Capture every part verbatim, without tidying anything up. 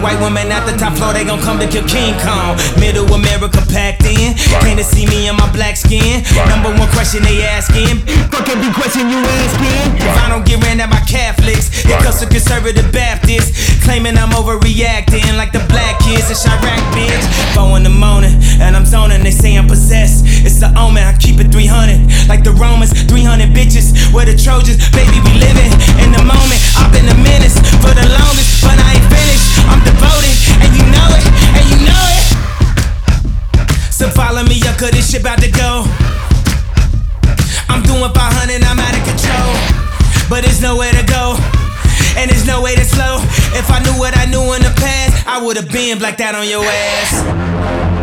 white woman at the top floor, they gon' come to kill King Kong. Middle America packed in, came to see me in my black skin. Number one question they asking, fuck every question you asking. If I don't get ran at by Catholics, it comes to conservative Baptists, claiming I'm overreacting like the black kids in Chirac, bitch. Four in the morning, and I'm zoning, they say I'm possessed. It's the omen, I keep it three hundred, like the Romans, three hundred bitches. We're the Trojans, baby, we living in the moment. I've been a menace for the longest, but I ain't finished. I'm devoted, and you know it, and you know it. So follow me up, cause this shit about to go. I'm doing five hundred, I'm out of control, but there's nowhere to go, and there's no way to slow. If I knew what I knew in the past, I would've been blacked out on your ass.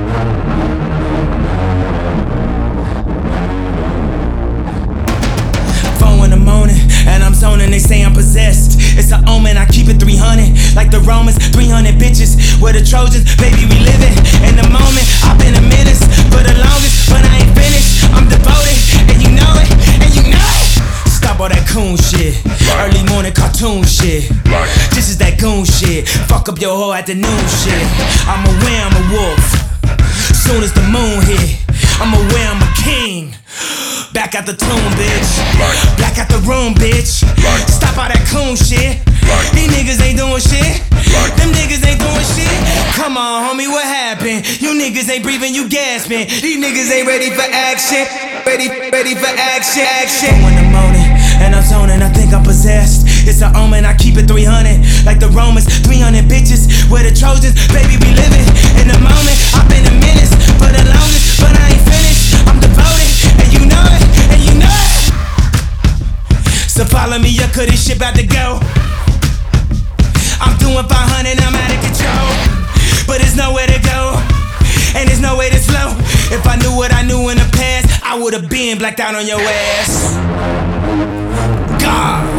And I'm zoning, they say I'm possessed. It's an omen, I keep it three hundred, like the Romans, three hundred bitches. We're the Trojans, baby, we living in the moment. I've been a menace for the longest, but I ain't finished. I'm devoted, and you know it, and you know it. Stop all that coon shit, early morning cartoon shit. This is that goon shit, fuck up your whole afternoon shit. I'm aware I'm a wolf, soon as the moon hit. I'm aware I'm a king. Back at the tomb, bitch. Back at the room, bitch. Stop all that coon shit. These niggas ain't doing shit. Them niggas ain't doing shit. Come on, homie, what happened? You niggas ain't breathing, you gasping. These niggas ain't ready for action. Ready, ready for action, action. Four in the morning, and I'm zoning, I think I'm possessed. It's an omen, I keep it three hundred, like the Romans, three hundred bitches. We're the Trojans, baby, we living in the moment. I've been a menace for the longest, but I ain't finished. I'm devoted, and you know it, and you know it. So follow me up, cause this shit about to go. I'm doing five hundred, I'm out of control, but there's nowhere to go, and there's no way to slow. If I knew what I knew in the past, I would've been blacked out on your ass. God.